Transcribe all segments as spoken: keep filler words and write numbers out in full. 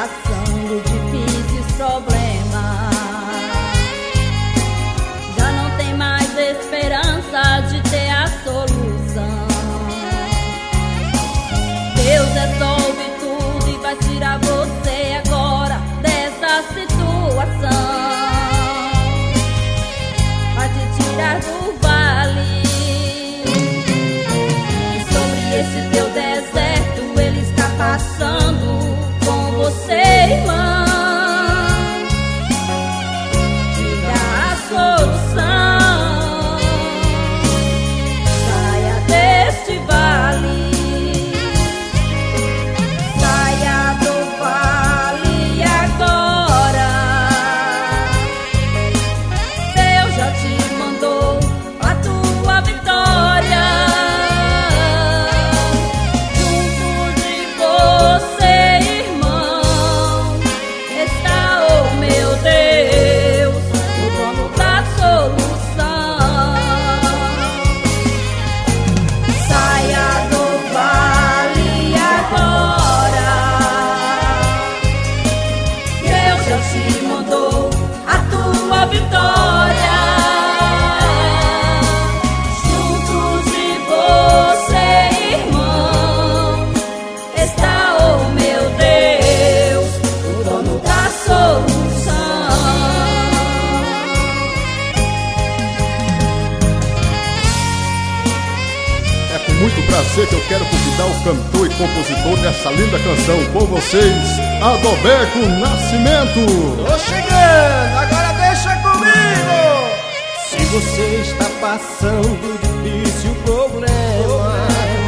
passando difíceis problemas. Já não tem mais esperança de ter a solução. Deus resolve tudo e vai tirar você agora dessa situação. Vai te tirar do vale. E sobre esse teu deserto Ele está passando com você, irmão. Te dá a solução. Saia deste vale. Saia do vale agora. Deus já te mandou a tua vitória. Junto de você, irmão, está o meu Deus, o dono da solução. Saia do vale agora. Deus já te mandou a tua vitória. Junto de você, irmão, está o meu Deus, o dono da solução. É com muito prazer que eu quero convidar o cantor e compositor dessa linda canção com vocês, Adalberto Nascimento. Tô chegando, agora deixa comigo. Se você está passando difícil problema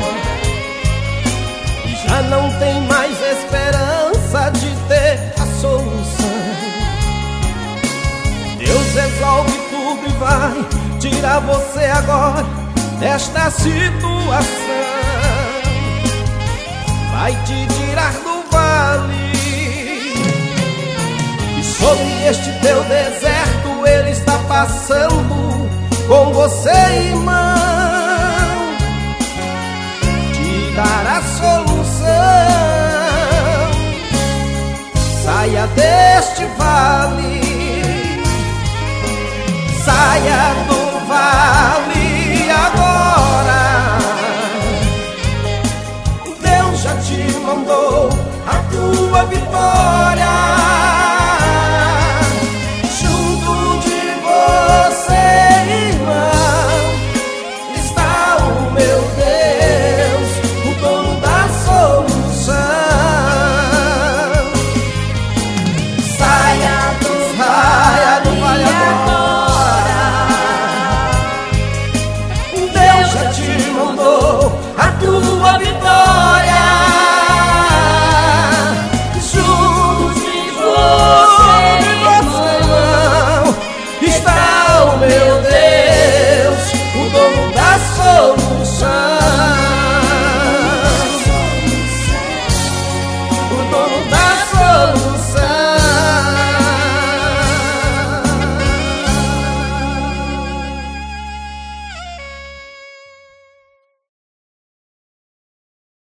e já não tem mais esperança de ter a solução, Deus resolve tudo e vai tirar você agora desta situação. Vai te tirar do vale. E sobre este teu deserto Ele está passando com você, irmão. Te dará solução. Saia deste vale. Saia